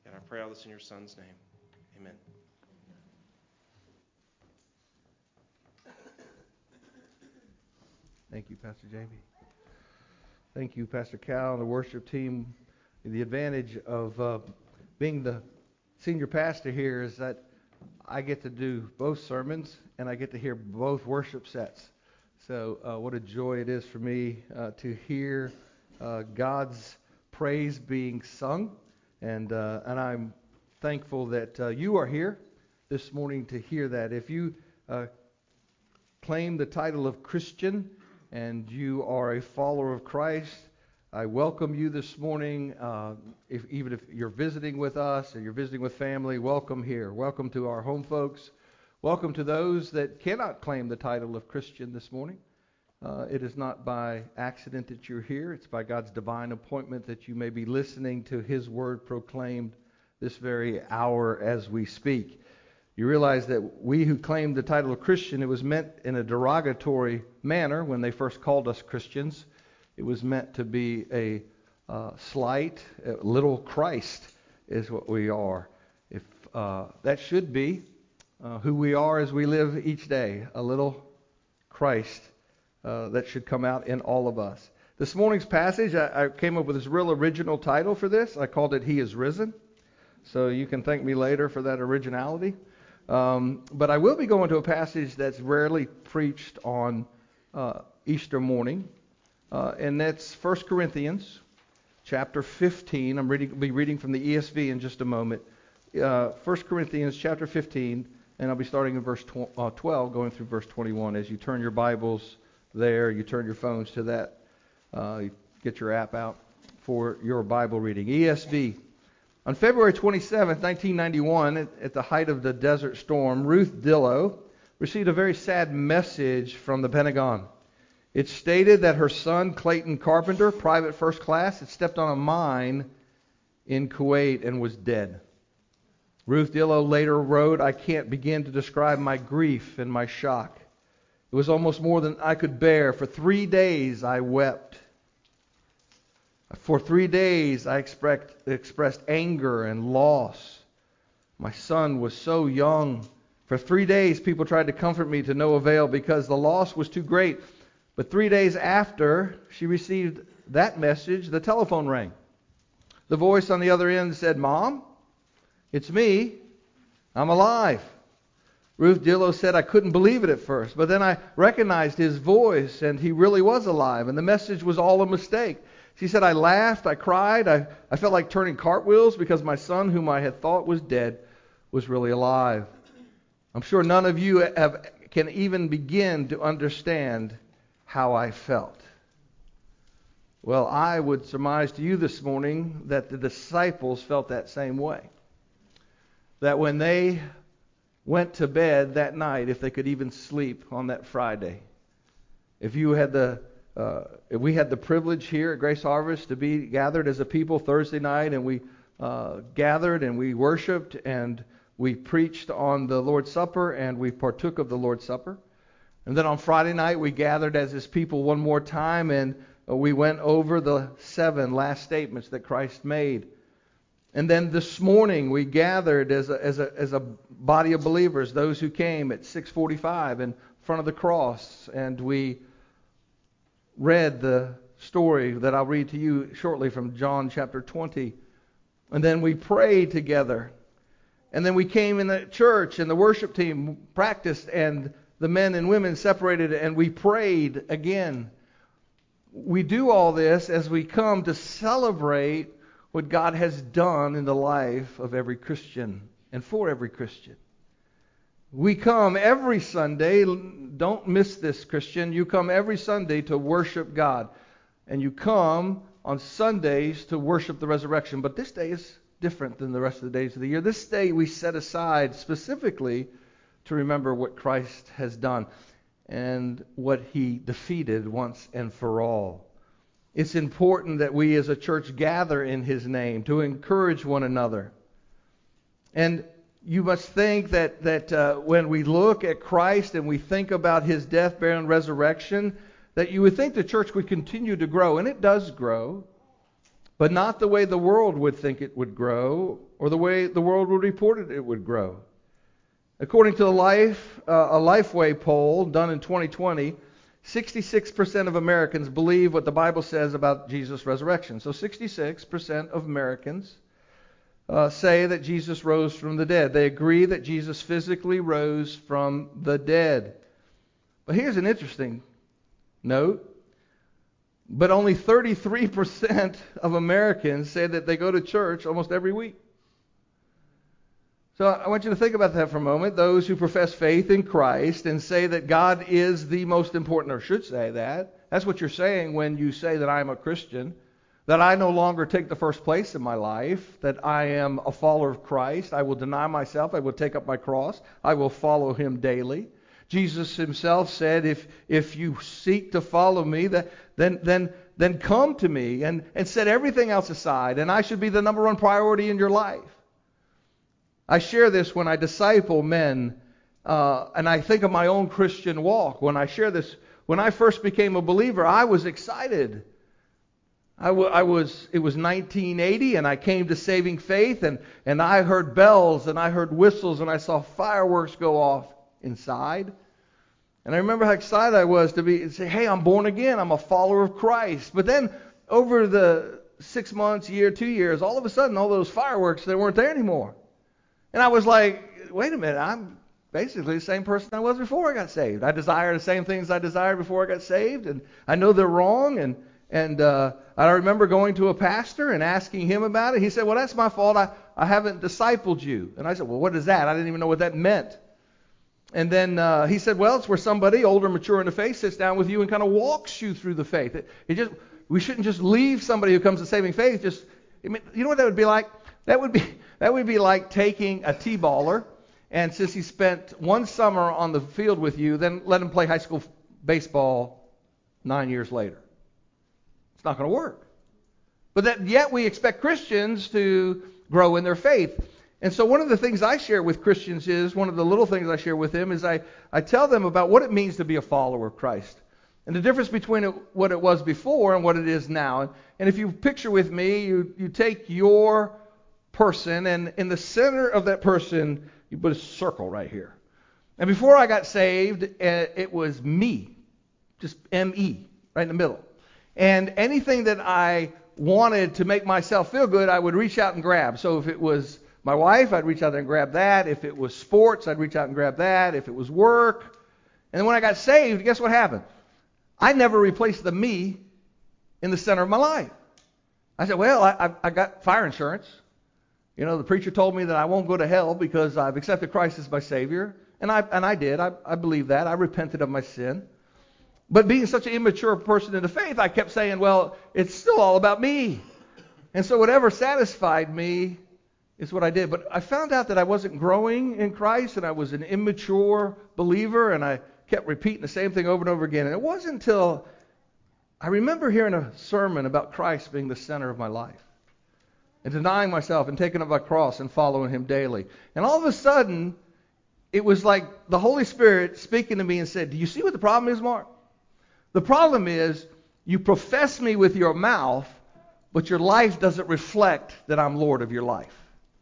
And I pray all this in your Son's name. Amen. Thank you, Pastor Jamie. Thank you, Pastor Cal and the worship team. The advantage of being the senior pastor here is that I get to do both sermons and I get to hear both worship sets. So what a joy it is for me to hear God's praise being sung. And I'm thankful that you are here this morning to hear that. If you claim the title of Christian and you are a follower of Christ, I welcome you this morning. Even if you're visiting with us or you're visiting with family, welcome here. Welcome to our home folks. Welcome to those that cannot claim the title of Christian this morning. It is not by accident that you're here. It's by God's divine appointment that you may be listening to His word proclaimed this very hour as we speak. You realize that we who claim the title of Christian, it was meant in a derogatory manner when they first called us Christians. It was meant to be a slight, little Christ is what we are. If that should be who we are as we live each day, a little Christ that should come out in all of us. This morning's passage, I came up with this real original title for this. I called it He is Risen. So you can thank me later for that originality. But I will be going to a passage that's rarely preached on Easter morning. And that's 1 Corinthians chapter 15. I'll be reading from the ESV in just a moment. 1 Corinthians chapter 15, and I'll be starting in verse 12, going through verse 21. As you turn your Bibles there, you turn your phones to that, you get your app out for your Bible reading. ESV. On February 27, 1991, at the height of the Desert Storm, Ruth Dillow received a very sad message from the Pentagon. It stated that her son, Clayton Carpenter, private first class, had stepped on a mine in Kuwait and was dead. Ruth Dillow later wrote, "I can't begin to describe my grief and my shock. It was almost more than I could bear. For 3 days I wept. For 3 days I expressed anger and loss. My son was so young. For 3 days people tried to comfort me to no avail because the loss was too great. But 3 days after she received that message, the telephone rang. The voice on the other end said, 'Mom, it's me. I'm alive.' Ruth Dillow said, 'I couldn't believe it at first, but then I recognized his voice and he really was alive and the message was all a mistake.' She said, 'I laughed, I cried, I felt like turning cartwheels because my son, whom I had thought was dead, was really alive.' I'm sure none of you can even begin to understand how I felt." Well, I would surmise to you this morning that the disciples felt that same way. That when they went to bed that night, if they could even sleep on that Friday, if we had the privilege here at Grace Harvest to be gathered as a people Thursday night, and we gathered and we worshiped and we preached on the Lord's Supper and we partook of the Lord's Supper. And then on Friday night, we gathered as His people one more time, and we went over the 7 last statements that Christ made. And then this morning, we gathered as a body of believers, those who came at 6:45 in front of the cross, and we read the story that I'll read to you shortly from John chapter 20. And then we prayed together. And then we came in the church, and the worship team practiced, and the men and women separated, and we prayed again. We do all this as we come to celebrate what God has done in the life of every Christian and for every Christian. We come every Sunday. Don't miss this, Christian. You come every Sunday to worship God. And you come on Sundays to worship the resurrection. But this day is different than the rest of the days of the year. This day we set aside specifically to remember what Christ has done and what He defeated once and for all. It's important that we as a church gather in His name to encourage one another. And you must think that when we look at Christ and we think about His death, burial, and resurrection, that you would think the church would continue to grow. And it does grow. but not the way the world would think it would grow or the way the world would report it would grow. According to a Lifeway poll done in 2020, 66% of Americans believe what the Bible says about Jesus' resurrection. So 66% of Americans say that Jesus rose from the dead. They agree that Jesus physically rose from the dead. But here's an interesting note. But only 33% of Americans say that they go to church almost every week. So I want you to think about that for a moment. Those who profess faith in Christ and say that God is the most important, or should say that. That's what you're saying when you say that I am a Christian. That I no longer take the first place in my life. That I am a follower of Christ. I will deny myself. I will take up my cross. I will follow Him daily. Jesus Himself said, if you seek to follow me, then come to me and set everything else aside. And I should be the number one priority in your life. I share this when I disciple men, and I think of my own Christian walk. When I share this, when I first became a believer, I was excited. It was 1980, and I came to saving faith, and I heard bells, and I heard whistles, and I saw fireworks go off inside. And I remember how excited I was to say, hey, I'm born again. I'm a follower of Christ. But then over the 6 months, year, 2 years, all of a sudden, all those fireworks, they weren't there anymore. And I was like, wait a minute, I'm basically the same person I was before I got saved. I desire the same things I desired before I got saved, and I know they're wrong. And I remember going to a pastor and asking him about it. He said, well, that's my fault. I haven't discipled you. And I said, well, what is that? I didn't even know what that meant. And then he said, well, it's where somebody older, mature in the faith, sits down with you and kind of walks you through the faith. We shouldn't just leave somebody who comes to saving faith. You know what that would be like? That would be like taking a T-baller, and since he spent one summer on the field with you, then let him play high school baseball 9 years later. It's not going to work. But yet we expect Christians to grow in their faith. And so one of the things I share with Christians one of the little things I share with them is I tell them about what it means to be a follower of Christ. And the difference between what it was before and what it is now. And if you picture with me, you take your person, and in the center of that person, you put a circle right here. And before I got saved, it was me, just M-E, right in the middle. And anything that I wanted to make myself feel good, I would reach out and grab. So if it was my wife, I'd reach out and grab that. If it was sports, I'd reach out and grab that. If it was work. And then when I got saved, guess what happened? I never replaced the me in the center of my life. I said, well, I got fire insurance. You know, the preacher told me that I won't go to hell because I've accepted Christ as my Savior. And I did. I believe that. I repented of my sin. But being such an immature person in the faith, I kept saying, well, it's still all about me. And so whatever satisfied me is what I did. But I found out that I wasn't growing in Christ, and I was an immature believer, and I kept repeating the same thing over and over again. And it wasn't until I remember hearing a sermon about Christ being the center of my life, and denying myself and taking up my cross and following Him daily. And all of a sudden, it was like the Holy Spirit speaking to me and said, do you see what the problem is, Mark? The problem is you profess me with your mouth, but your life doesn't reflect that I'm Lord of your life.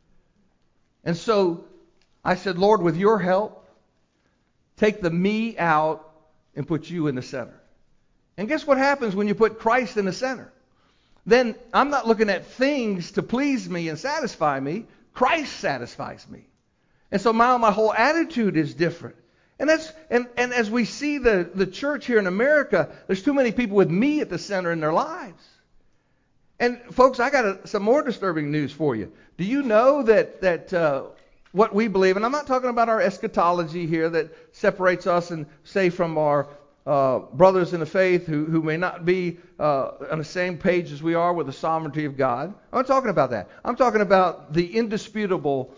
And so I said, Lord, with your help, take the me out and put you in the center. And guess what happens when you put Christ in the center? Then I'm not looking at things to please me and satisfy me. Christ satisfies me. And so my whole attitude is different. And as we see the church here in America, there's too many people with me at the center in their lives. And folks, I got some more disturbing news for you. Do you know that what we believe, and I'm not talking about our eschatology here that separates us and say from our brothers in the faith who may not be on the same page as we are with the sovereignty of God. I'm not talking about that. I'm talking about the indisputable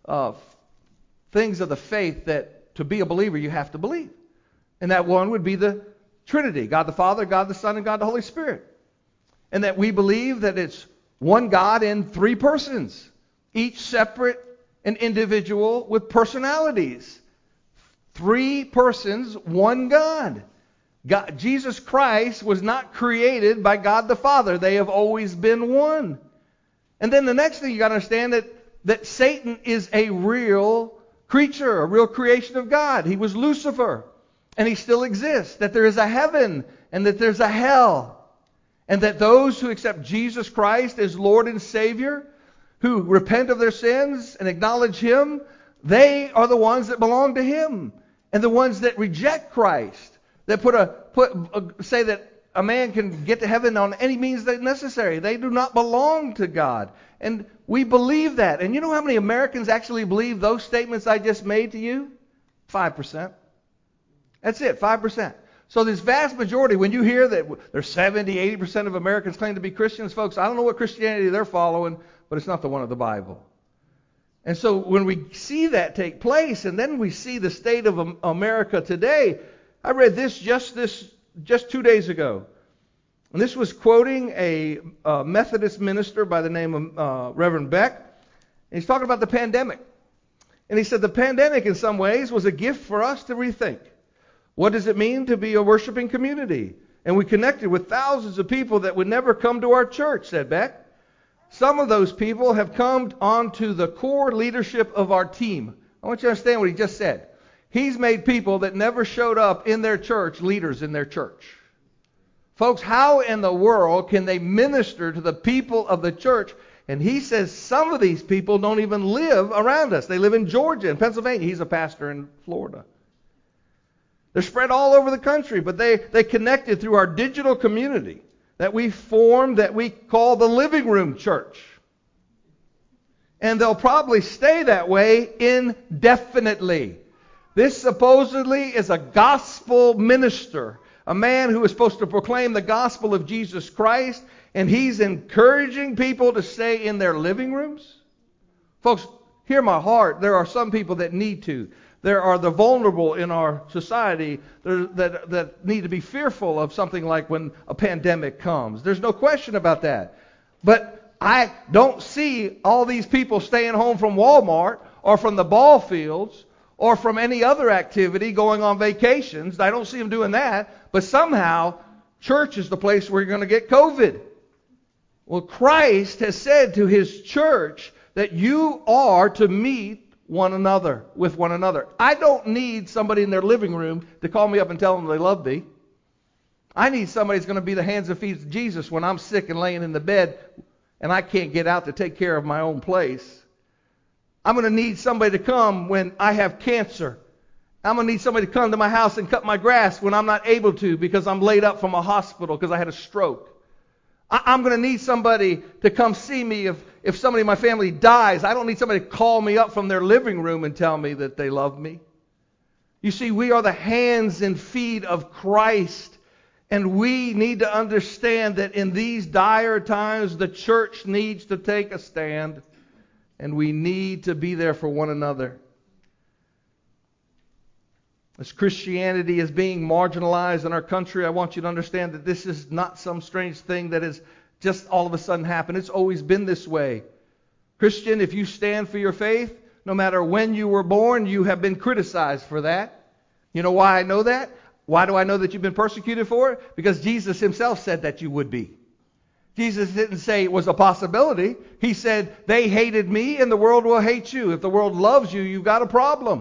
things of the faith that to be a believer you have to believe. And that one would be the Trinity, God the Father, God the Son, and God the Holy Spirit. And that we believe that it's one God in three persons, each separate and individual with personalities. Three persons, one God. Jesus Christ was not created by God the Father. They have always been one. And then the next thing you got to understand that Satan is a real creature, a real creation of God. He was Lucifer, and he still exists. That there is a heaven and that there's a hell. And that those who accept Jesus Christ as Lord and Savior, who repent of their sins and acknowledge Him, they are the ones that belong to Him. And the ones that reject Christ, that say that a man can get to heaven on any means that necessary, they do not belong to God. And we believe that. And you know how many Americans actually believe those statements I just made to you? 5%. That's it, 5%. So this vast majority, when you hear that there's 70, 80% of Americans claim to be Christians, folks, I don't know what Christianity they're following, but it's not the one of the Bible. And so when we see that take place, and then we see the state of America today, I read this just 2 days ago. And this was quoting a Methodist minister by the name of Reverend Beck. And he's talking about the pandemic. And he said the pandemic in some ways was a gift for us to rethink. What does it mean to be a worshiping community? And we connected with thousands of people that would never come to our church, said Beck. Some of those people have come onto the core leadership of our team. I want you to understand what he just said. He's made people that never showed up in their church leaders in their church. Folks, how in the world can they minister to the people of the church? And he says some of these people don't even live around us. They live in Georgia and Pennsylvania. He's a pastor in Florida. They're spread all over the country, but they connected through our digital community that we formed that we call the Living Room Church. And they'll probably stay that way indefinitely. This supposedly is a gospel minister, a man who is supposed to proclaim the gospel of Jesus Christ, and he's encouraging people to stay in their living rooms. Folks, hear my heart. There are some people that need to. There are the vulnerable in our society that need to be fearful of something like when a pandemic comes. There's no question about that. But I don't see all these people staying home from Walmart or from the ball fields or from any other activity going on vacations. I don't see them doing that. But somehow, church is the place where you're going to get COVID. Well, Christ has said to His church that you are to meet with one another. I don't need somebody in their living room to call me up and tell them they love me. I need somebody who's going to be the hands and feet of Jesus when I'm sick and laying in the bed and I can't get out to take care of my own place. I'm going to need somebody to come when I have cancer. I'm going to need somebody to come to my house and cut my grass when I'm not able to because I'm laid up from a hospital because I had a stroke. I'm going to need somebody to come see me if somebody in my family dies. I don't need somebody to call me up from their living room and tell me that they love me. You see, we are the hands and feet of Christ. And we need to understand that in these dire times, the church needs to take a stand. And we need to be there for one another. As Christianity is being marginalized in our country, I want you to understand that this is not some strange thing that has just all of a sudden happened. It's always been this way. Christian, if you stand for your faith, no matter when you were born, you have been criticized for that. You know why I know that? Why do I know that you've been persecuted for it? Because Jesus Himself said that you would be. Jesus didn't say it was a possibility. He said, they hated me and the world will hate you. If the world loves you, you've got a problem.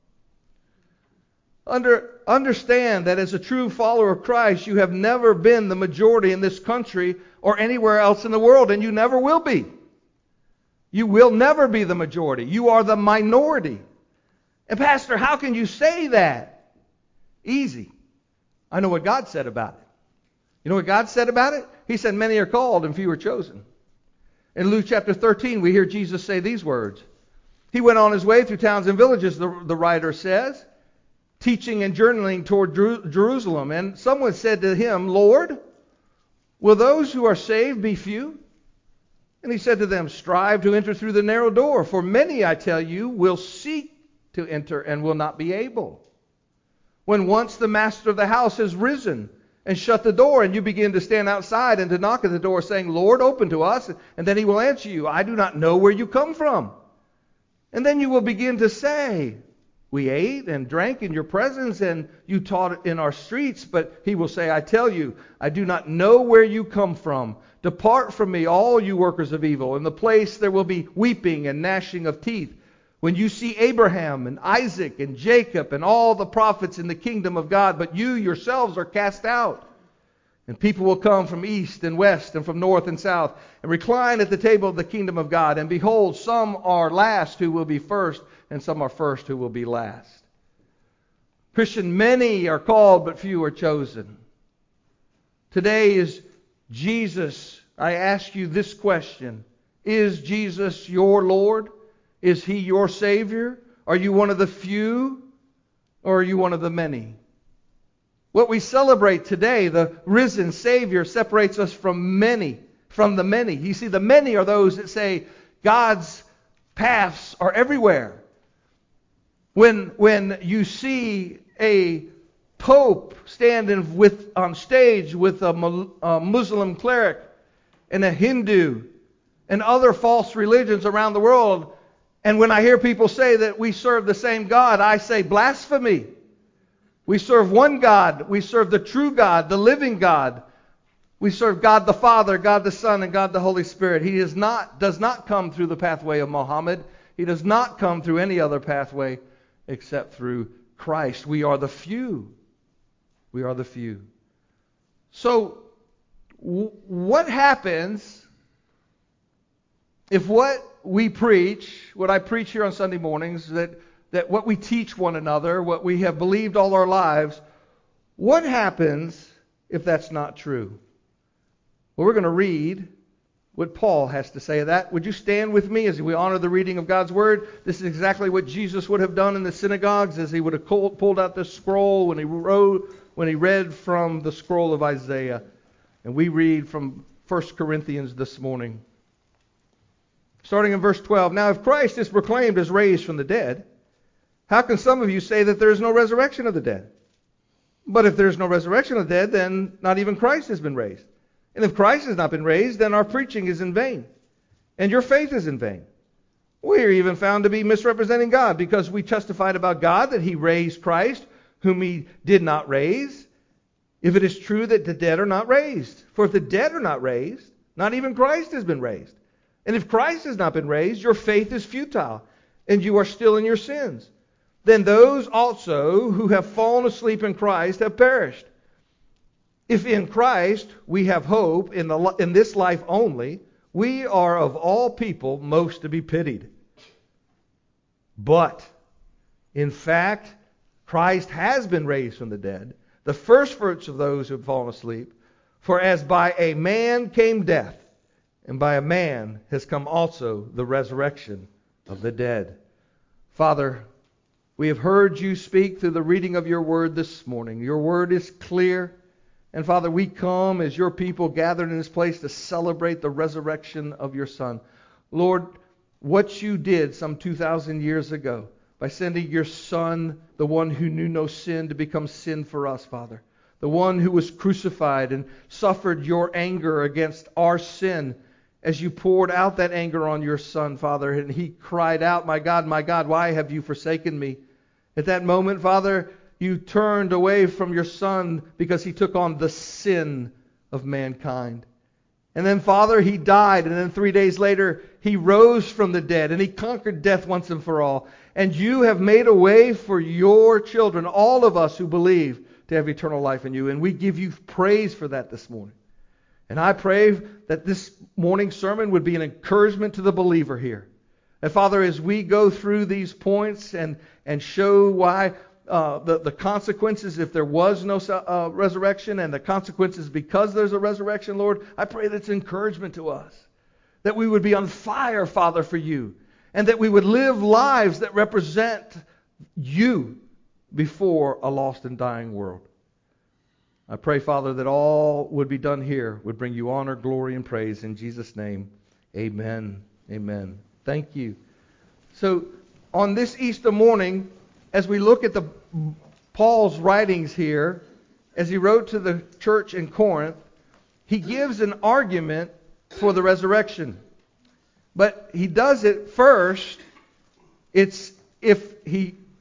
Understand that as a true follower of Christ, you have never been the majority in this country or anywhere else in the world, and you never will be. You will never be the majority. You are the minority. And Pastor, how can you say that? Easy. I know what God said about it. You know what God said about it? He said, many are called and few are chosen. In Luke chapter 13, we hear Jesus say these words. He went on His way through towns and villages, the writer says, teaching and journeying toward Jerusalem. And someone said to Him, Lord, will those who are saved be few? And He said to them, strive to enter through the narrow door, for many, I tell you, will seek to enter and will not be able. When once the master of the house has risen and shut the door, and you begin to stand outside and to knock at the door, saying, Lord, open to us, and then He will answer you, I do not know where you come from. And then you will begin to say, We ate and drank in your presence, and you taught in our streets. But he will say, I tell you, I do not know where you come from. Depart from me, all you workers of evil. In the place there will be weeping and gnashing of teeth, when you see Abraham and Isaac and Jacob and all the prophets in the kingdom of God, but you yourselves are cast out. And people will come from east and west and from north and south and recline at the table of the kingdom of God. And behold, some are last who will be first, and some are first who will be last. Christian, many are called, but few are chosen. Today is Jesus. I ask you this question. Is Jesus your Lord? Is He your Savior? Are you one of the few, or are you one of the many? What we celebrate today, the risen Savior, separates us from the many. You see, the many are those that say God's paths are everywhere. When you see a pope standing on stage with a Muslim cleric and a Hindu and other false religions around the world, and when I hear people say that we serve the same God, I say blasphemy. We serve one God. We serve the true God, the living God. We serve God the Father, God the Son, and God the Holy Spirit. He does not come through the pathway of Muhammad. He does not come through any other pathway except through Christ. We are the few. We are the few. So, what happens if what we preach, what I preach here on Sunday mornings, that what we teach one another, what we have believed all our lives, what happens if that's not true? Well, we're going to read what Paul has to say of that. Would you stand with me as we honor the reading of God's Word? This is exactly what Jesus would have done in the synagogues, as he would have pulled out this scroll when he read from the scroll of Isaiah. And we read from 1 Corinthians this morning. Starting in verse 12. Now if Christ is proclaimed as raised from the dead, how can some of you say that there is no resurrection of the dead? But if there is no resurrection of the dead, then not even Christ has been raised. And if Christ has not been raised, then our preaching is in vain, and your faith is in vain. We are even found to be misrepresenting God, because we testified about God that He raised Christ, whom He did not raise, if it is true that the dead are not raised. For if the dead are not raised, not even Christ has been raised. And if Christ has not been raised, your faith is futile, and you are still in your sins. Then those also who have fallen asleep in Christ have perished. If in Christ we have hope in this life only, we are of all people most to be pitied. But, in fact, Christ has been raised from the dead, the firstfruits of those who have fallen asleep. For as by a man came death, and by a man has come also the resurrection of the dead. Father, we have heard you speak through the reading of your word this morning. Your word is clear. And Father, we come as your people gathered in this place to celebrate the resurrection of your Son. Lord, what you did some 2,000 years ago by sending your Son, the one who knew no sin, to become sin for us, Father. The one who was crucified and suffered your anger against our sin, as you poured out that anger on your Son, Father, and he cried out, my God, why have you forsaken me? At that moment, Father, you turned away from your Son because he took on the sin of mankind. And then, Father, he died, and then 3 days later, he rose from the dead, and he conquered death once and for all. And you have made a way for your children, all of us who believe, to have eternal life in you. And we give you praise for that this morning. And I pray that this morning's sermon would be an encouragement to the believer here. And Father, as we go through these points and show why the consequences if there was no resurrection, and the consequences because there's a resurrection, Lord, I pray that's encouragement to us. That we would be on fire, Father, for you. And that we would live lives that represent you before a lost and dying world. I pray, Father, that all would be done here would bring you honor, glory, and praise. In Jesus' name, amen. Amen. Thank you. So, on this Easter morning, as we look at Paul's writings here, as he wrote to the church in Corinth, he gives an argument for the resurrection. But he does it first. It's if he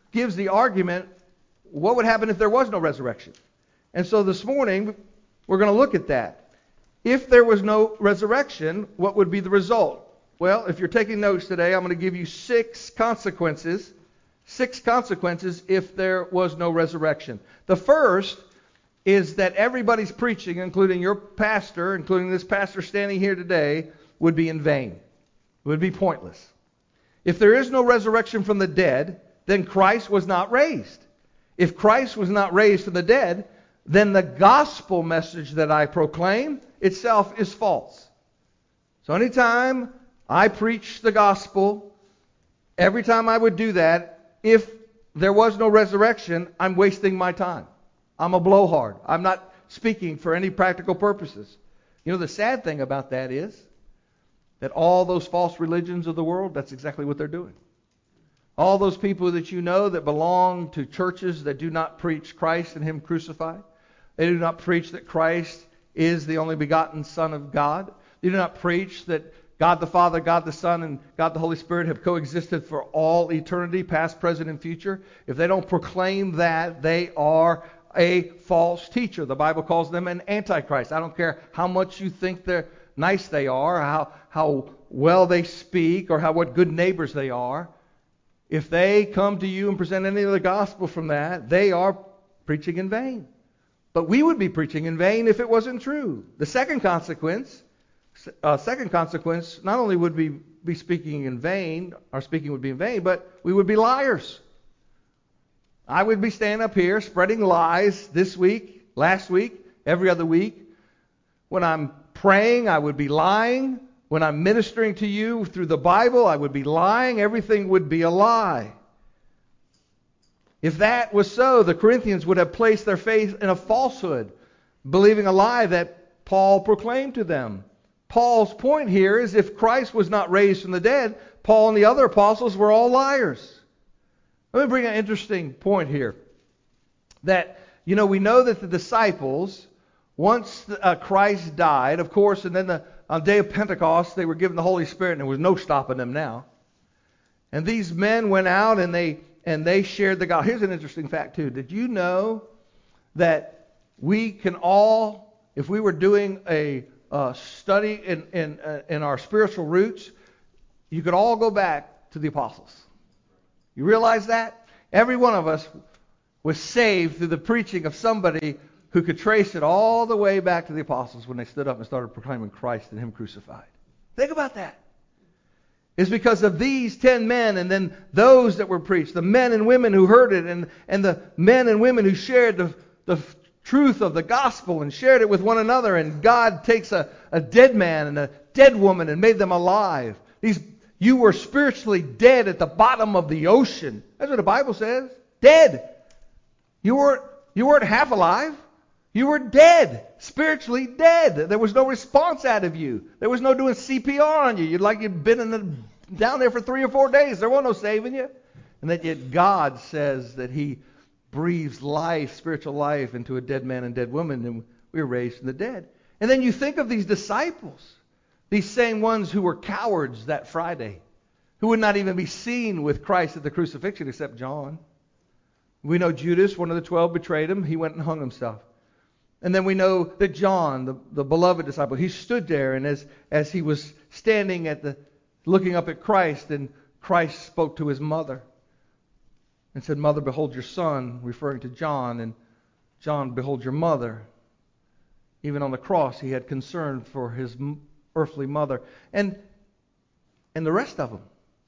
gives the argument, what would happen if there was no resurrection? And so this morning, we're going to look at that. If there was no resurrection, what would be the result? Well, if you're taking notes today, I'm going to give you 6 consequences. 6 consequences if there was no resurrection. The first is that everybody's preaching, including your pastor, including this pastor standing here today, would be in vain. It would be pointless. If there is no resurrection from the dead, then Christ was not raised. If Christ was not raised from the dead, then the gospel message that I proclaim itself is false. So anytime I preach the gospel, every time I would do that, if there was no resurrection, I'm wasting my time. I'm a blowhard. I'm not speaking for any practical purposes. You know, the sad thing about that is that all those false religions of the world, that's exactly what they're doing. All those people that you know that belong to churches that do not preach Christ and Him crucified. They do not preach that Christ is the only begotten Son of God. They do not preach that God the Father, God the Son, and God the Holy Spirit have coexisted for all eternity, past, present, and future. If they don't proclaim that, they are a false teacher. The Bible calls them an antichrist. I don't care how much you think they're nice they are, how well they speak, or what good neighbors they are. If they come to you and present any of the gospel from that, they are preaching in vain. But we would be preaching in vain if it wasn't true. The second consequence, not only would we be speaking in vain, our speaking would be in vain, but we would be liars. I would be standing up here spreading lies this week, last week, every other week. When I'm praying, I would be lying. When I'm ministering to you through the Bible, I would be lying. Everything would be a lie. If that was so, the Corinthians would have placed their faith in a falsehood, believing a lie that Paul proclaimed to them. Paul's point here is if Christ was not raised from the dead, Paul and the other apostles were all liars. Let me bring an interesting point here. That, we know that the disciples, once Christ died, of course, and then on the day of Pentecost, they were given the Holy Spirit, and there was no stopping them now. And these men went out and they shared the gospel. Here's an interesting fact, too. Did you know that we can all, if we were doing a study in our spiritual roots, you could all go back to the apostles. You realize that? Every one of us was saved through the preaching of somebody who could trace it all the way back to the apostles when they stood up and started proclaiming Christ and Him crucified. Think about that. It's because of these 10 men and then those that were preached, the men and women who heard it and the men and women who shared the truth of the gospel and shared it with one another, and God takes a dead man and a dead woman and made them alive. You were spiritually dead at the bottom of the ocean. That's what the Bible says. Dead. You weren't half alive. You were dead. Spiritually dead. There was no response out of you. There was no doing CPR on you. You'd been down there for 3 or 4 days. There wasn't no saving you. And that yet God says that He breathes life, spiritual life, into a dead man and dead woman, and we were raised from the dead. And then you think of these disciples. These same ones who were cowards that Friday, who would not even be seen with Christ at the crucifixion except John. We know Judas, one of the 12, betrayed Him. He went and hung himself. And then we know that John, the beloved disciple, he stood there, and as he was standing looking up at Christ, and Christ spoke to his mother and said, "Mother, behold your son," referring to John, and John, "Behold your mother." Even on the cross, he had concern for his earthly mother. And the rest of them.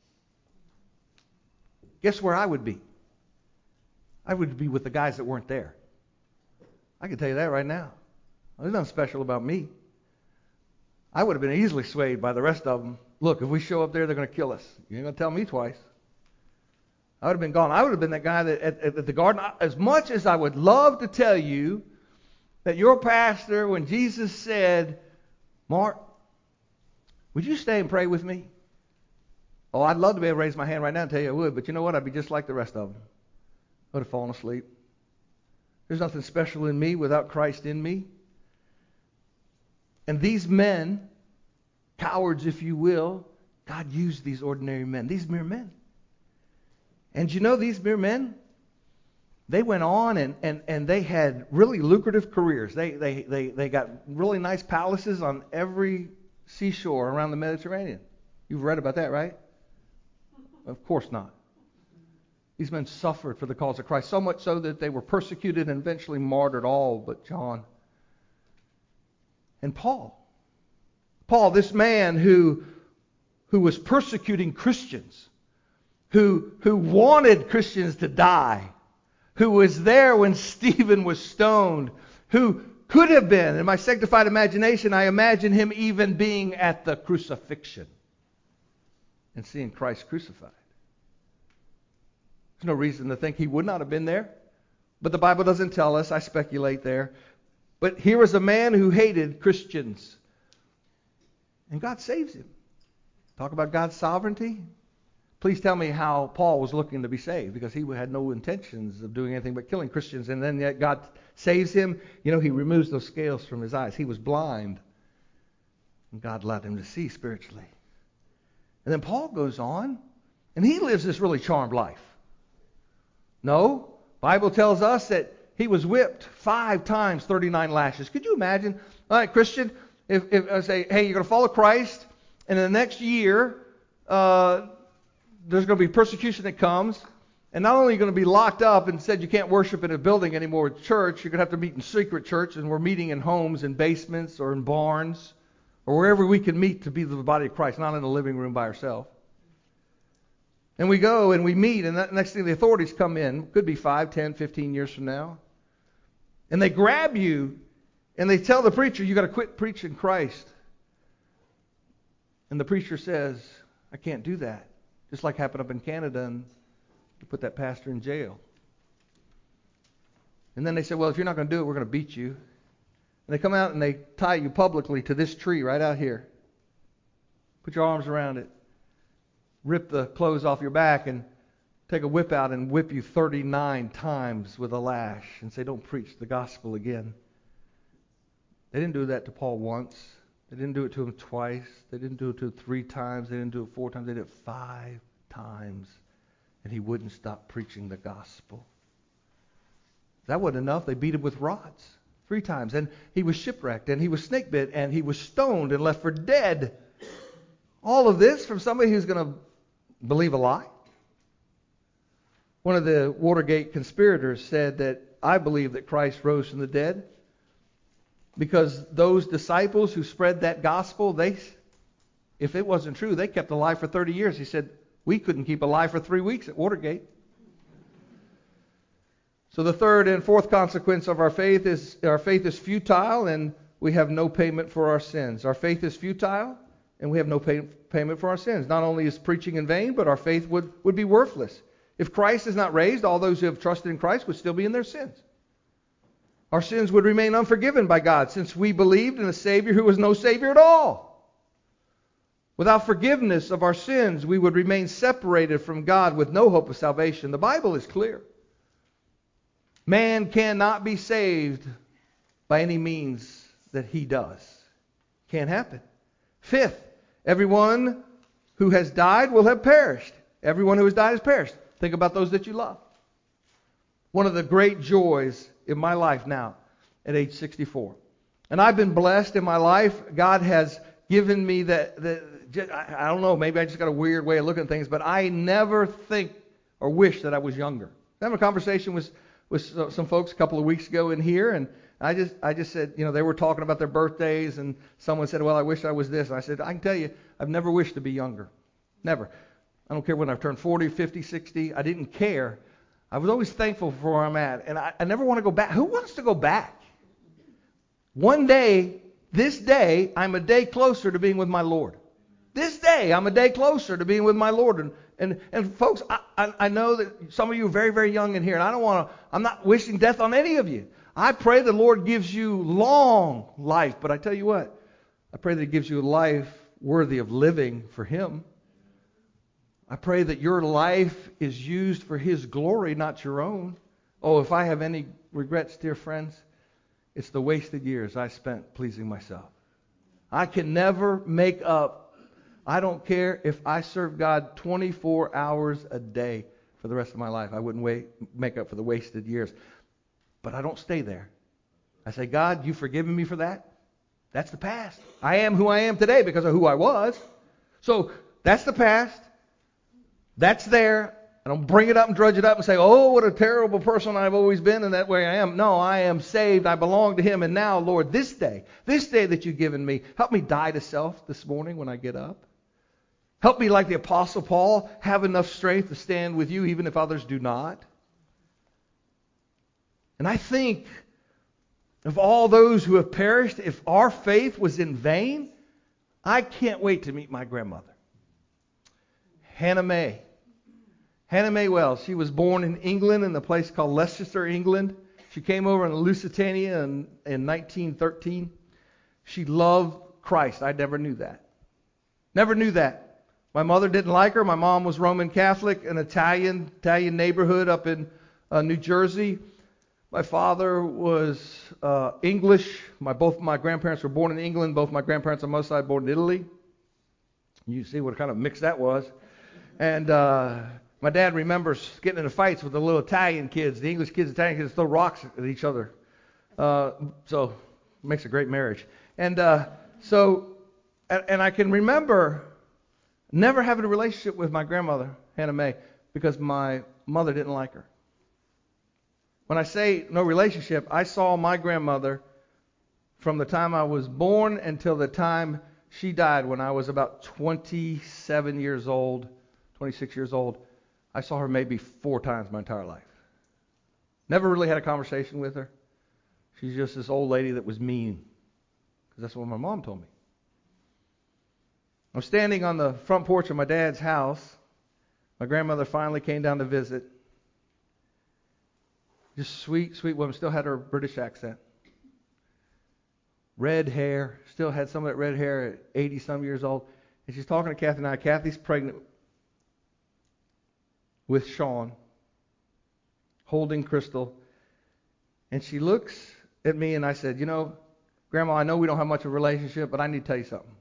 Guess where I would be? I would be with the guys that weren't there. I can tell you that right now. There's nothing special about me. I would have been easily swayed by the rest of them. Look, if we show up there, they're going to kill us. You ain't going to tell me twice. I would have been gone. I would have been that guy that at the garden. As much as I would love to tell you that your pastor, when Jesus said, "Mark, would you stay and pray with me?" Oh, I'd love to be able to raise my hand right now and tell you I would, but you know what? I'd be just like the rest of them. I would have fallen asleep. There's nothing special in me without Christ in me. And these men, cowards if you will, God used these ordinary men, these mere men. And you know, these mere men, they went on and they had really lucrative careers. They got really nice palaces on every seashore around the Mediterranean. You've read about that, right? Of course not. These men suffered for the cause of Christ, so much so that they were persecuted and eventually martyred, all but John. And Paul, this man who was persecuting Christians, who wanted Christians to die, who was there when Stephen was stoned, who could have been, in my sanctified imagination, I imagine him even being at the crucifixion and seeing Christ crucified. There's no reason to think he would not have been there, but the Bible doesn't tell us. I speculate there. But here was a man who hated Christians, and God saves him. Talk about God's sovereignty. Please tell me how Paul was looking to be saved, because he had no intentions of doing anything but killing Christians, and then yet God saves him. You know, he removes those scales from his eyes. He was blind, and God allowed him to see spiritually. And then Paul goes on, and he lives this really charmed life. No, Bible tells us that he was whipped 5 times, 39 lashes. Could you imagine? All right, Christian, if I say, hey, you're going to follow Christ, and in the next year, there's going to be persecution that comes, and not only are you going to be locked up and said you can't worship in a building anymore at church, you're going to have to meet in secret church, and we're meeting in homes, in basements, or in barns, or wherever we can meet to be the body of Christ, not in the living room by ourselves. And we go and we meet, and that next thing the authorities come in, could be 5, 10, 15 years from now, and they grab you, and they tell the preacher, you got to quit preaching Christ. And the preacher says, I can't do that. Just like happened up in Canada, and they put that pastor in jail. And then they say, well, if you're not going to do it, we're going to beat you. And they come out and they tie you publicly to this tree right out here. Put your arms around it. Rip the clothes off your back and take a whip out and whip you 39 times with a lash and say, don't preach the gospel again. They didn't do that to Paul once. They didn't do it to him twice. They didn't do it to him 3 times. They didn't do it 4 times. They did it 5 times. And he wouldn't stop preaching the gospel. That wasn't enough. They beat him with rods 3 times. And he was shipwrecked, and he was snake bit, and he was stoned and left for dead. All of this from somebody who's going to believe a lie? One of the Watergate conspirators said that I believe that Christ rose from the dead because those disciples who spread that gospel, if it wasn't true, they kept alive for 30 years. He said, we couldn't keep alive for 3 weeks at Watergate. So the third and fourth consequence of our faith is futile, and we have no payment for our sins. Our faith is futile, and we have no payment for our sins. Not only is preaching in vain, but our faith would be worthless. If Christ is not raised, all those who have trusted in Christ would still be in their sins. Our sins would remain unforgiven by God, since we believed in a Savior who was no Savior at all. Without forgiveness of our sins, we would remain separated from God with no hope of salvation. The Bible is clear. Man cannot be saved by any means that he does. Can't happen. Fifth, everyone who has died will have perished. Everyone who has died has perished. Think about those that you love. One of the great joys in my life now at age 64. And I've been blessed in my life. God has given me that I don't know, maybe I just got a weird way of looking at things, but I never think or wish that I was younger. I had a conversation with some folks a couple of weeks ago in here, and I just said, they were talking about their birthdays, and someone said, well, I wish I was this. And I said, I can tell you, I've never wished to be younger. Never. I don't care when I've turned 40, 50, 60. I didn't care. I was always thankful for where I'm at, and I never want to go back. Who wants to go back? One day, this day, I'm a day closer to being with my Lord. This day, I'm a day closer to being with my Lord. And folks, I know that some of you are very, very young in here, and I'm not wishing death on any of you. I pray the Lord gives you long life, but I tell you what, I pray that He gives you a life worthy of living for Him. I pray that your life is used for His glory, not your own. Oh, if I have any regrets, dear friends, it's the wasted years I spent pleasing myself. I can never make up. I don't care if I serve God 24 hours a day for the rest of my life. I wouldn't make up for the wasted years. But I don't stay there. I say, God, you've forgiven me for that. That's the past. I am who I am today because of who I was. So that's the past. That's there. I don't bring it up and drudge it up and say, oh, what a terrible person I've always been and that way I am. No, I am saved. I belong to Him. And now, Lord, this day that you've given me, help me die to self this morning when I get up. Help me, like the Apostle Paul, have enough strength to stand with you even if others do not. And I think of all those who have perished, if our faith was in vain, I can't wait to meet my grandmother. Hannah May. Hannah May Wells. She was born in England in a place called Leicester, England. She came over in Lusitania in 1913. She loved Christ. I never knew that. Never knew that. My mother didn't like her. My mom was Roman Catholic, an Italian neighborhood up in New Jersey. My father was English. Both my grandparents were born in England. Both my grandparents on my side born in Italy. You see what kind of mix that was. And my dad remembers getting into fights with the little Italian kids. The English kids, Italian kids throw rocks at each other. So it makes a great marriage. And I can remember never having a relationship with my grandmother, Hannah May, because my mother didn't like her. When I say no relationship, I saw my grandmother from the time I was born until the time she died when I was about 27 years old, 26 years old. I saw her maybe 4 times my entire life. Never really had a conversation with her. She's just this old lady that was mean, because that's what my mom told me. I'm standing on the front porch of my dad's house. My grandmother finally came down to visit. Just sweet, sweet woman. Still had her British accent. Red hair. Still had some of that red hair at 80-some years old. And she's talking to Kathy and I. Kathy's pregnant with Sean, holding Crystal. And she looks at me and I said, you know, Grandma, I know we don't have much of a relationship, but I need to tell you something.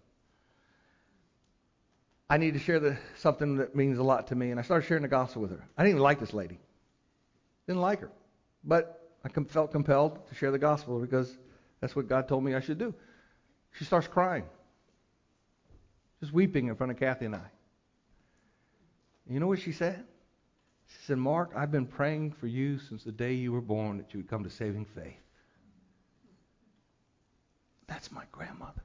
I need to share something that means a lot to me. And I started sharing the gospel with her. I didn't even like this lady. Didn't like her. But I felt compelled to share the gospel because that's what God told me I should do. She starts crying. Just weeping in front of Kathy and I. You know what she said? She said, Mark, I've been praying for you since the day you were born that you would come to saving faith. That's my grandmother.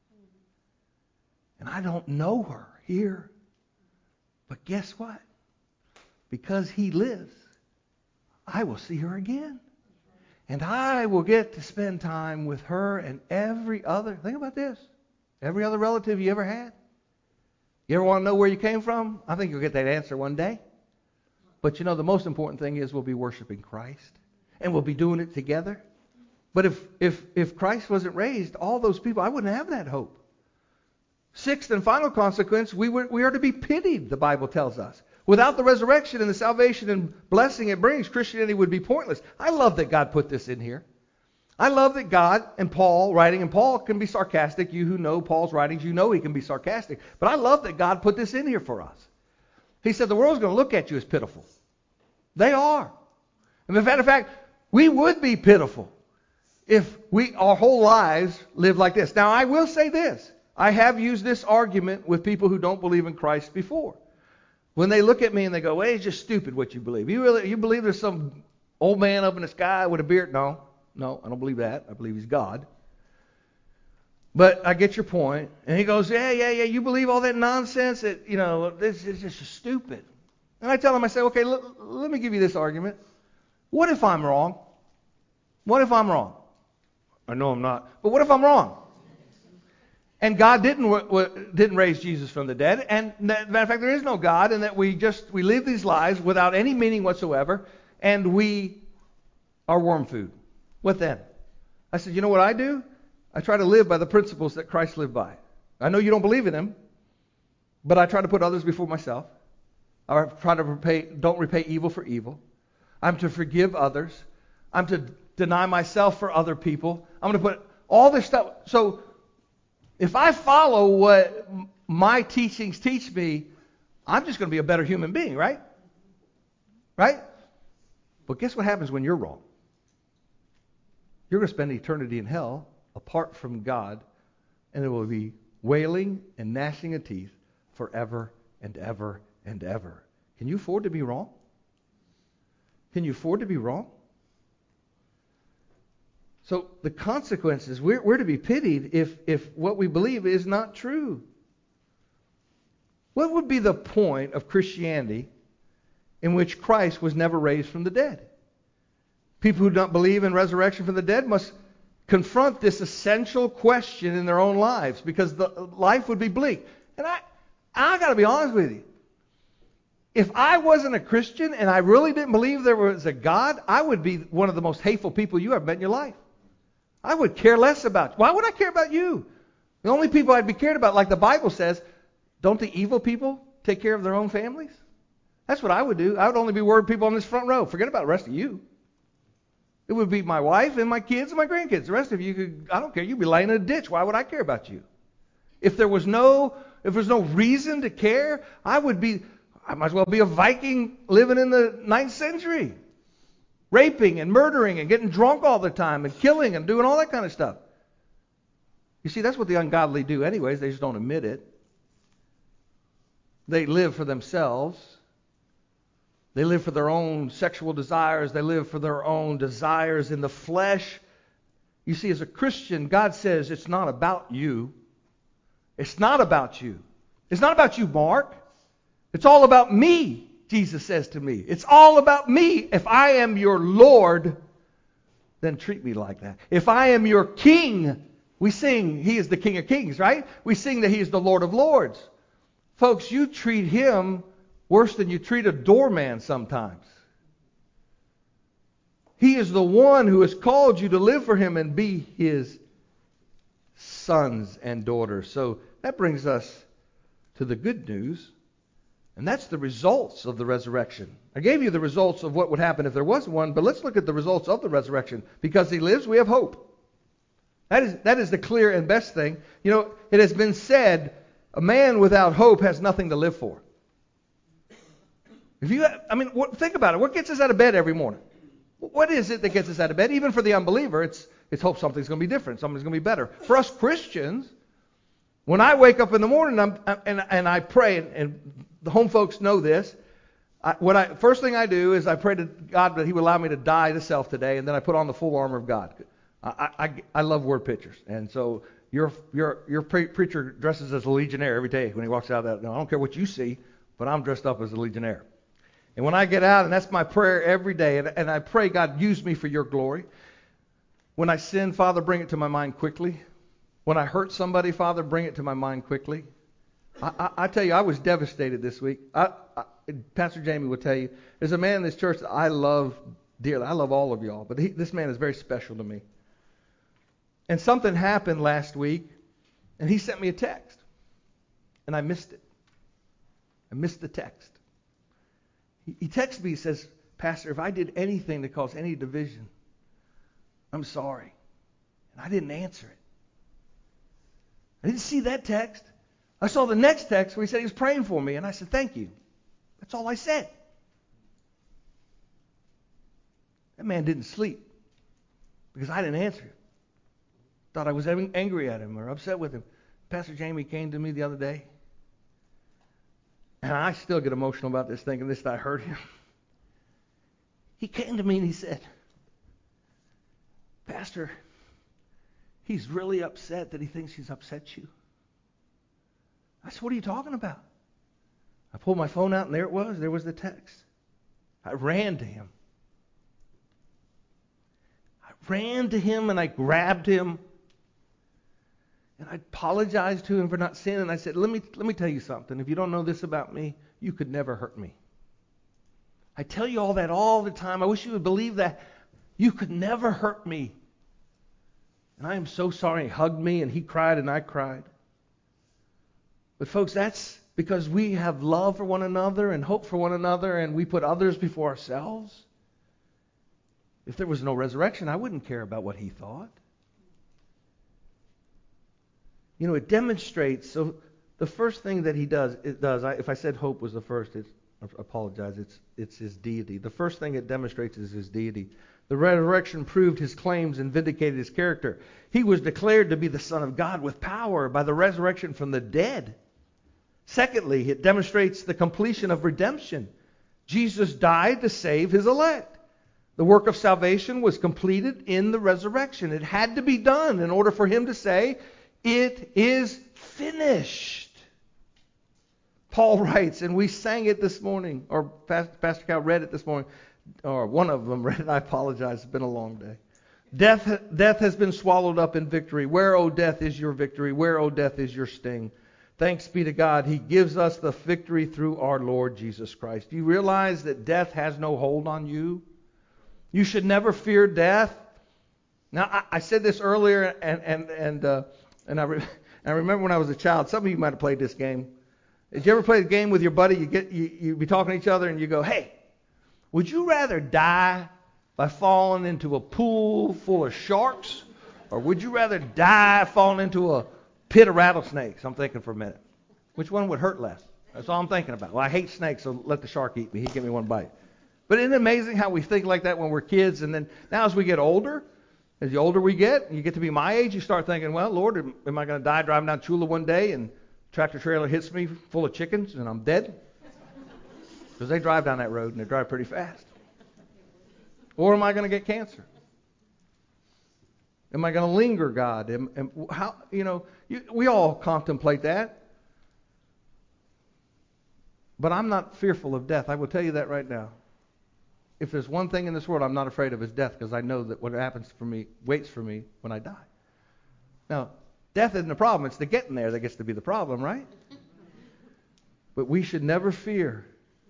And I don't know her here. But guess what? Because He lives, I will see her again. And I will get to spend time with her and every other, think about this, every other relative you ever had. You ever want to know where you came from? I think you'll get that answer one day. But you know, the most important thing is we'll be worshiping Christ. And we'll be doing it together. But if Christ wasn't raised, all those people, I wouldn't have that hope. Sixth and final consequence, we are to be pitied, the Bible tells us. Without the resurrection and the salvation and blessing it brings, Christianity would be pointless. I love that God put this in here. I love that God and Paul writing, and Paul can be sarcastic. You who know Paul's writings, you know he can be sarcastic. But I love that God put this in here for us. He said the world's going to look at you as pitiful. They are. And as a matter of fact, we would be pitiful if our whole lives lived like this. Now, I will say this. I have used this argument with people who don't believe in Christ before. When they look at me and they go, well, it's just stupid what you believe. You believe there's some old man up in the sky with a beard? No, I don't believe that. I believe He's God. But I get your point. And he goes, yeah, you believe all that nonsense that, this is just stupid. And I tell him, I say, okay, let me give you this argument. What if I'm wrong? What if I'm wrong? I know I'm not. But what if I'm wrong? And God didn't raise Jesus from the dead. And matter of fact, there is no God, and that we live these lives without any meaning whatsoever, and we are worm food. What then? I said, you know what I do? I try to live by the principles that Christ lived by. I know you don't believe in Him, but I try to put others before myself. I try to don't repay evil for evil. I'm to forgive others. I'm to deny myself for other people. I'm going to put all this stuff. So if I follow what my teachings teach me, I'm just going to be a better human being, right? Right? But guess what happens when you're wrong? You're going to spend eternity in hell apart from God, and it will be wailing and gnashing of teeth forever and ever and ever. Can you afford to be wrong? Can you afford to be wrong? So the consequences, we're to be pitied if what we believe is not true. What would be the point of Christianity in which Christ was never raised from the dead? People who don't believe in resurrection from the dead must confront this essential question in their own lives, because the life would be bleak. And I got to be honest with you. If I wasn't a Christian and I really didn't believe there was a God, I would be one of the most hateful people you ever met in your life. I would care less about you. Why would I care about you? The only people I'd be cared about, like the Bible says, don't the evil people take care of their own families? That's what I would do. I would only be worried people on this front row. Forget about the rest of you. It would be my wife and my kids and my grandkids. The rest of you, I don't care. You'd be laying in a ditch. Why would I care about you? If there was no reason to care, I might as well be a Viking living in the 9th century. Raping and murdering and getting drunk all the time and killing and doing all that kind of stuff. You see, that's what the ungodly do anyways. They just don't admit it. They live for themselves. They live for their own sexual desires. They live for their own desires in the flesh. You see, as a Christian, God says it's not about you. It's not about you. It's not about you, Mark. It's all about me, Jesus says to me. It's all about me. If I am your Lord, then treat me like that. If I am your King, we sing, He is the King of Kings, right? We sing that He is the Lord of Lords. Folks, you treat Him worse than you treat a doorman sometimes. He is the one who has called you to live for Him and be His sons and daughters. So that brings us to the good news. And that's the results of the resurrection. I gave you the results of what would happen if there was one, but let's look at the results of the resurrection. Because He lives, we have hope. That is the clear and best thing. You know, it has been said, a man without hope has nothing to live for. Think about it. What gets us out of bed every morning? What is it that gets us out of bed? Even for the unbeliever, it's hope something's going to be different. Something's going to be better. For us Christians, when I wake up in the morning and I pray, and the home folks know this, first thing I do is I pray to God that He would allow me to die to self today, and then I put on the full armor of God. I love word pictures, and so your preacher dresses as a legionnaire every day when he walks out of that. No, I don't care what you see, but I'm dressed up as a legionnaire. And when I get out, and that's my prayer every day, and I pray, God, use me for your glory. When I sin, Father, bring it to my mind quickly. When I hurt somebody, Father, bring it to my mind quickly. I tell you, I was devastated this week. Pastor Jamie will tell you, there's a man in this church that I love dearly. I love all of y'all, but this man is very special to me. And something happened last week, and he sent me a text, and I missed it. I missed the text. He texted me, he says, Pastor, if I did anything to cause any division, I'm sorry. And I didn't answer it. I didn't see that text. I saw the next text where he said he was praying for me, and I said, thank you. That's all I said. That man didn't sleep because I didn't answer him. Thought I was angry at him or upset with him. Pastor Jamie came to me the other day, and I still get emotional about this, thinking this that I hurt him. He came to me and he said, Pastor, he's really upset that he thinks he's upset you. I said, what are you talking about? I pulled my phone out, and there it was. There was the text. I ran to him. And I grabbed him. And I apologized to him for not sinning. And I said, let me tell you something. If you don't know this about me, you could never hurt me. I tell you all that all the time. I wish you would believe that. You could never hurt me. And I am so sorry. He hugged me, and he cried, and I cried. But folks, that's because we have love for one another and hope for one another, and we put others before ourselves. If there was no resurrection, I wouldn't care about what he thought. You know, it demonstrates. So the first thing that he does, if I said hope was the first, I apologize. It's his deity. The first thing it demonstrates is his deity. The resurrection proved his claims and vindicated his character. He was declared to be the Son of God with power by the resurrection from the dead. Secondly, it demonstrates the completion of redemption. Jesus died to save his elect. The work of salvation was completed in the resurrection. It had to be done in order for him to say, "It is finished." Paul writes, and we sang it this morning, or Pastor Cal read it this morning, or one of them read it. I apologize. It's been a long day. Death has been swallowed up in victory. Where, O death, is your victory? Where, O death, is your sting? Thanks be to God. He gives us the victory through our Lord Jesus Christ. Do you realize that death has no hold on you? You should never fear death. Now, I said this earlier, and I remember when I was a child. Some of you might have played this game. Did you ever play a game with your buddy? You be talking to each other, and you go, "Hey, would you rather die by falling into a pool full of sharks, or would you rather die falling into a pit of rattlesnakes?" I'm thinking for a minute. Which one would hurt less? That's all I'm thinking about. Well, I hate snakes, so let the shark eat me. He give me one bite. But isn't it amazing how we think like that when we're kids, and then now as we get older, as the older we get, and you get to be my age, you start thinking, well, Lord, am I going to die driving down Chula one day and tractor trailer hits me full of chickens and I'm dead? Because they drive down that road and they drive pretty fast. Or am I going to get cancer? Am I going to linger, God? We all contemplate that. But I'm not fearful of death. I will tell you that right now. If there's one thing in this world I'm not afraid of is death, because I know that what happens for me waits for me when I die. Now, death isn't a problem. It's the getting there that gets to be the problem, right? But we should never fear.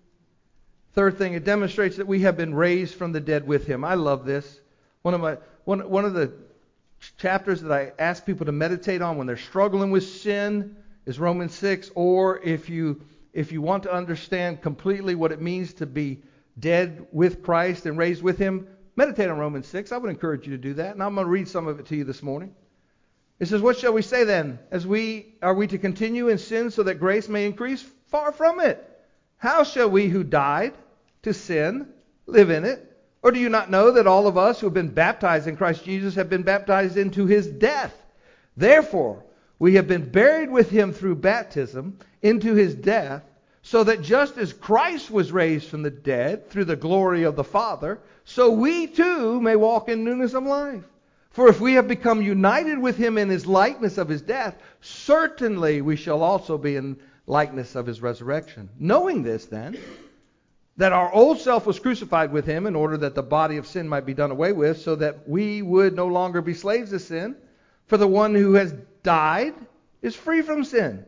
Third thing, it demonstrates that we have been raised from the dead with him. I love this. One of the chapters that I ask people to meditate on when they're struggling with sin is Romans 6. Or if you want to understand completely what it means to be dead with Christ and raised with him, meditate on Romans 6. I would encourage you to do that. And I'm going to read some of it to you this morning. It says, "What shall we say then? Are we to continue in sin so that grace may increase? Far from it. How shall we who died to sin live in it? Or do you not know that all of us who have been baptized in Christ Jesus have been baptized into his death? Therefore, we have been buried with him through baptism into his death, so that just as Christ was raised from the dead through the glory of the Father, so we too may walk in newness of life. For if we have become united with him in his likeness of his death, certainly we shall also be in likeness of his resurrection. Knowing this then, that our old self was crucified with him in order that the body of sin might be done away with, so that we would no longer be slaves to sin. For the one who has died is free from sin.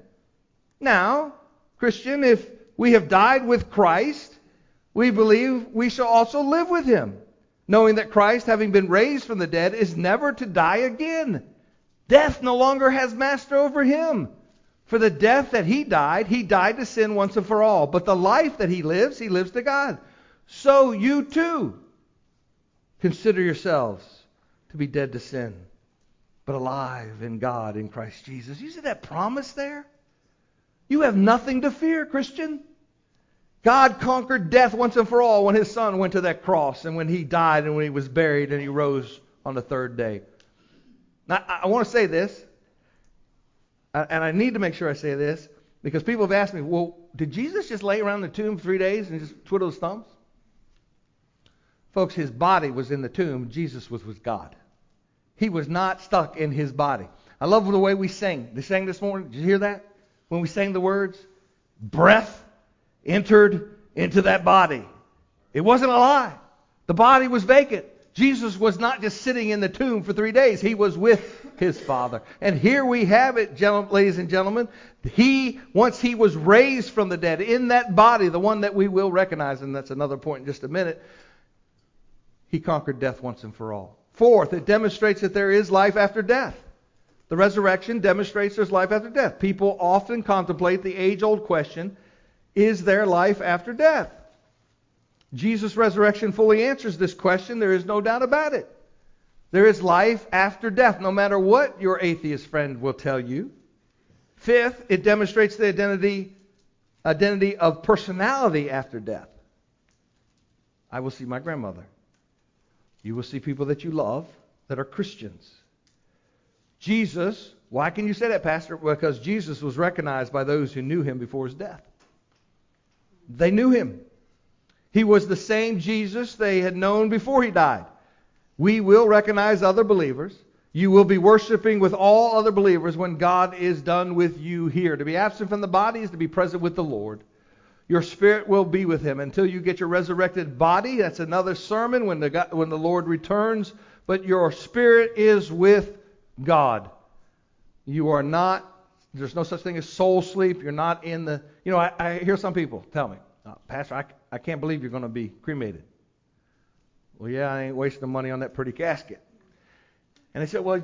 Now, Christian, if we have died with Christ, we believe we shall also live with him, knowing that Christ, having been raised from the dead, is never to die again. Death no longer has master over him. For the death that he died to sin once and for all. But the life that he lives to God. So you too consider yourselves to be dead to sin, but alive in God in Christ Jesus. You see that promise there? You have nothing to fear, Christian. God conquered death once and for all when his son went to that cross, and when he died, and when he was buried, and he rose on the third day. Now, I want to say this, and I need to make sure I say this, because people have asked me, well, did Jesus just lay around the tomb 3 days and just twiddle his thumbs? Folks, his body was in the tomb. Jesus was with God. He was not stuck in his body. I love the way we sang. They sang this morning. Did you hear that? When we sang the words, breath entered into that body. It wasn't a lie. The body was vacant. Jesus was not just sitting in the tomb for 3 days. He was with his Father. And here we have it, ladies and gentlemen. Once he was raised from the dead in that body, the one that we will recognize, and that's another point in just a minute, he conquered death once and for all. Fourth, it demonstrates that there is life after death. The resurrection demonstrates there's life after death. People often contemplate the age-old question, is there life after death? Jesus' resurrection fully answers this question. There is no doubt about it. There is life after death, no matter what your atheist friend will tell you. Fifth, it demonstrates the identity identity of personality after death. I will see my grandmother. You will see people that you love that are Christians. Jesus, why can you say that, Pastor? Because Jesus was recognized by those who knew him before his death. They knew him. He was the same Jesus they had known before he died. We will recognize other believers. You will be worshiping with all other believers when God is done with you here. To be absent from the body is to be present with the Lord. Your spirit will be with him until you get your resurrected body. That's another sermon when the Lord returns. But your spirit is with God. You are not, there's no such thing as soul sleep. You're not in the, I hear some people tell me, Pastor, I can't believe you're going to be cremated. Well, yeah, I ain't wasting the money on that pretty casket. And they said, well,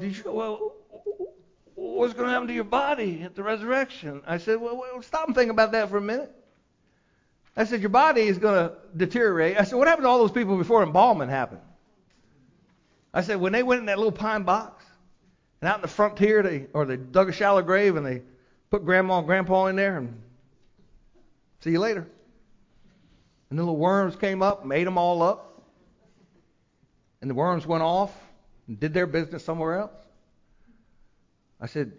what's going to happen to your body at the resurrection? I said, well, stop and think about that for a minute. I said, your body is going to deteriorate. I said, what happened to all those people before embalming happened? I said, when they went in that little pine box, and out in the frontier, they dug a shallow grave and they put Grandma and Grandpa in there and see you later. And the little worms came up and ate them all up. And the worms went off and did their business somewhere else. I said,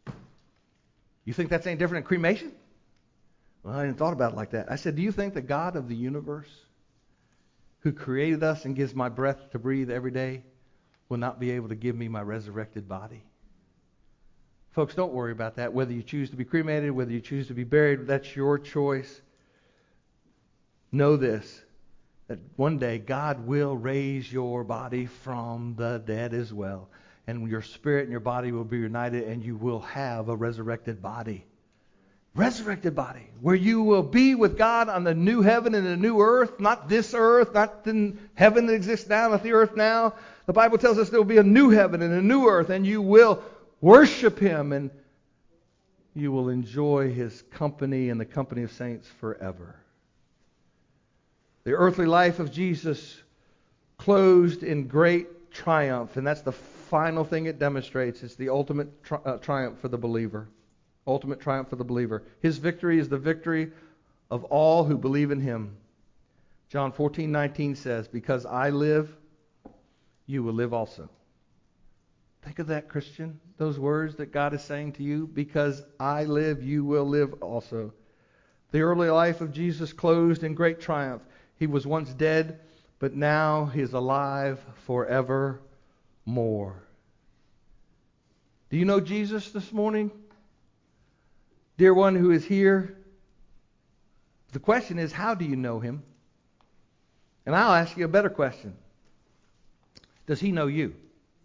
you think that's any different than cremation? Well, I hadn't thought about it like that. I said, do you think the God of the universe, who created us and gives my breath to breathe every day, will not be able to give me my resurrected body? Folks, don't worry about that. Whether you choose to be cremated, whether you choose to be buried, that's your choice. Know this, that one day God will raise your body from the dead as well. And your spirit and your body will be united and you will have a resurrected body. Resurrected body, where you will be with God on the new heaven and the new earth, not this earth, not the heaven that exists now, not the earth now. The Bible tells us there will be a new heaven and a new earth, and you will worship him and you will enjoy his company and the company of saints forever. The earthly life of Jesus closed in great triumph, and that's the final thing it demonstrates. It's the ultimate triumph for the believer. Ultimate triumph for the believer. His victory is the victory of all who believe in him. John 14:19 says, because I live, you will live also. Think of that, Christian. Those words that God is saying to you. Because I live, you will live also. The early life of Jesus closed in great triumph. He was once dead, but now he is alive forevermore. Do you know Jesus this morning? Dear one who is here, the question is, how do you know him? And I'll ask you a better question. Does he know you?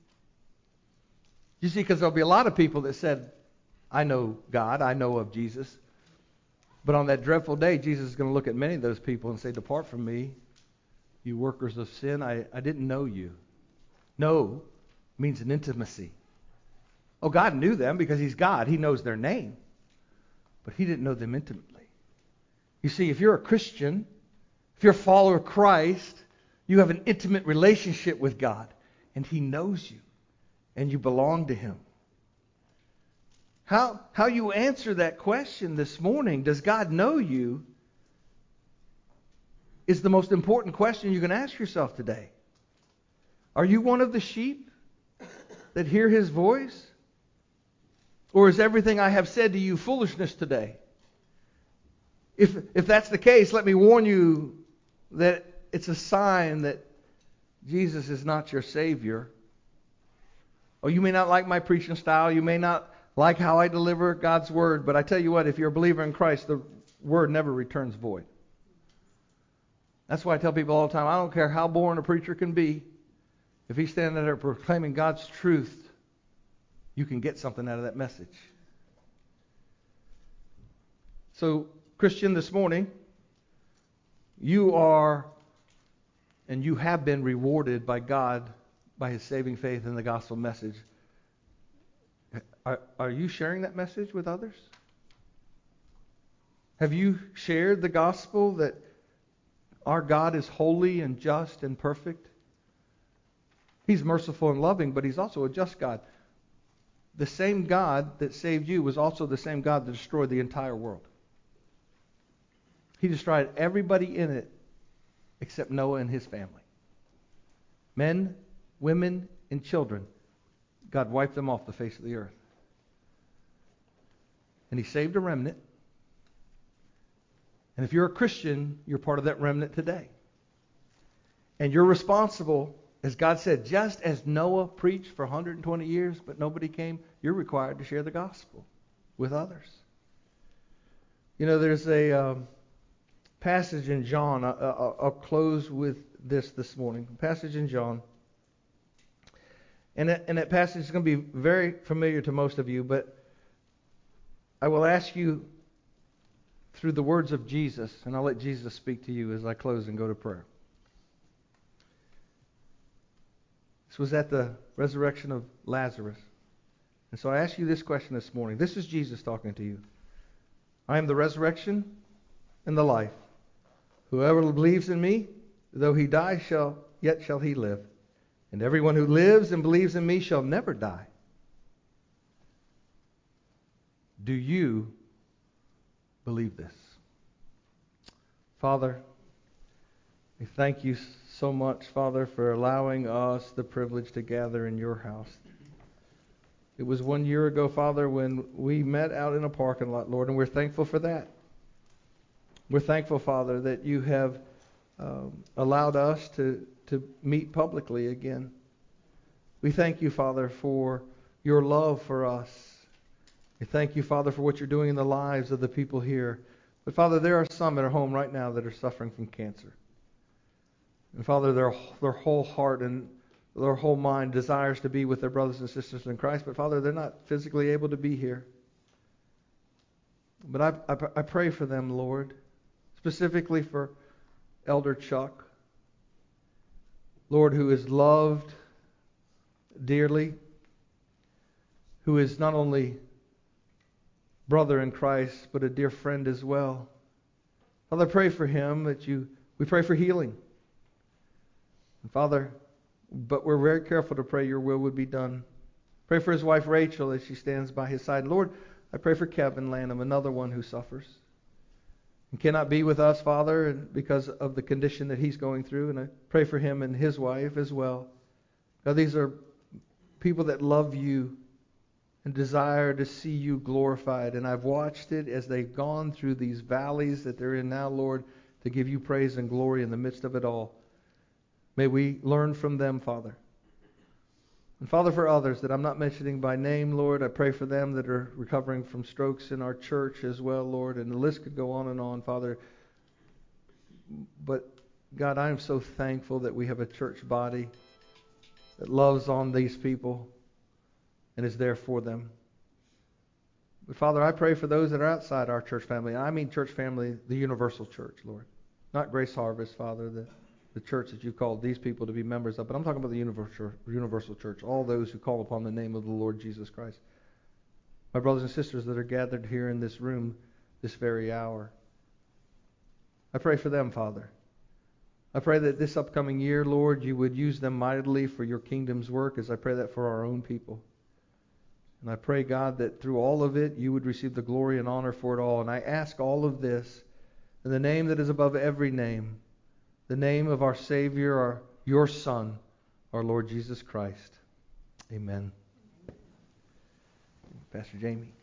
You see, because there'll be a lot of people that said, I know God, I know of Jesus. But on that dreadful day, Jesus is going to look at many of those people and say, depart from me, you workers of sin. I didn't know you. Know means an intimacy. Oh, God knew them because he's God. He knows their name. But he didn't know them intimately. You see, if you're a Christian, if you're a follower of Christ, you have an intimate relationship with God. And he knows you. And you belong to him. How you answer that question this morning, does God know you, is the most important question you can ask yourself today. Are you one of the sheep that hear his voice? Or is everything I have said to you foolishness today? If that's the case, let me warn you that it's a sign that Jesus is not your Savior. Oh, you may not like my preaching style. You may not like how I deliver God's Word. But I tell you what, if you're a believer in Christ, the Word never returns void. That's why I tell people all the time, I don't care how boring a preacher can be. If he's standing there proclaiming God's truth, you can get something out of that message. So, Christian, this morning, you are and you have been rewarded by God by his saving faith in the gospel message. Are you sharing that message with others? Have you shared the gospel that our God is holy and just and perfect? He's merciful and loving, but he's also a just God. The same God that saved you was also the same God that destroyed the entire world. He destroyed everybody in it except Noah and his family. Men, women, and children. God wiped them off the face of the earth. And He saved a remnant. And if you're a Christian, you're part of that remnant today. And you're responsible, as God said, just as Noah preached for 120 years, but nobody came, you're required to share the gospel with others. You know, there's a passage in John. I'll close with this morning. A passage in John. And that passage is going to be very familiar to most of you, but I will ask you through the words of Jesus, and I'll let Jesus speak to you as I close and go to prayer. This was at the resurrection of Lazarus. And so I ask you this question this morning. This is Jesus talking to you. I am the resurrection and the life. Whoever believes in me, though he die, yet shall he live. And everyone who lives and believes in me shall never die. Do you believe this? Father, we thank you so much, Father, for allowing us the privilege to gather in your house. It was 1 year ago, Father, when we met out in a parking lot, Lord, and we're thankful for that. We're thankful, Father, that you have allowed us to meet publicly again. We thank you, Father, for your love for us. We thank you, Father, for what you're doing in the lives of the people here. But, Father, there are some at our home right now that are suffering from cancer. And, Father, their whole heart and their whole mind desires to be with their brothers and sisters in Christ. But, Father, they're not physically able to be here. But I pray for them, Lord, specifically for Elder Chuck, Lord, who is loved dearly, who is not only brother in Christ, but a dear friend as well. Father, I pray for him we pray for healing. And Father, but we're very careful to pray your will would be done. Pray for his wife Rachel as she stands by his side. Lord, I pray for Kevin Lanham, another one who suffers and cannot be with us, Father, because of the condition that he's going through. And I pray for him and his wife as well. God, these are people that love you and desire to see you glorified. And I've watched it as they've gone through these valleys that they're in now, Lord, to give you praise and glory in the midst of it all. May we learn from them, Father. And Father, for others that I'm not mentioning by name, Lord, I pray for them that are recovering from strokes in our church as well, Lord. And the list could go on, Father. But God, I am so thankful that we have a church body that loves on these people and is there for them. But Father, I pray for those that are outside our church family. I mean church family, the universal church, Lord. Not Grace Harvest, Father, the church that you called these people to be members of. But I'm talking about the universal church, all those who call upon the name of the Lord Jesus Christ. My brothers and sisters that are gathered here in this room this very hour. I pray for them, Father. I pray that this upcoming year, Lord, you would use them mightily for your kingdom's work, as I pray that for our own people. And I pray, God, that through all of it, you would receive the glory and honor for it all. And I ask all of this in the name that is above every name, the name of our Savior, your Son, our Lord Jesus Christ. Amen. Pastor Jamie.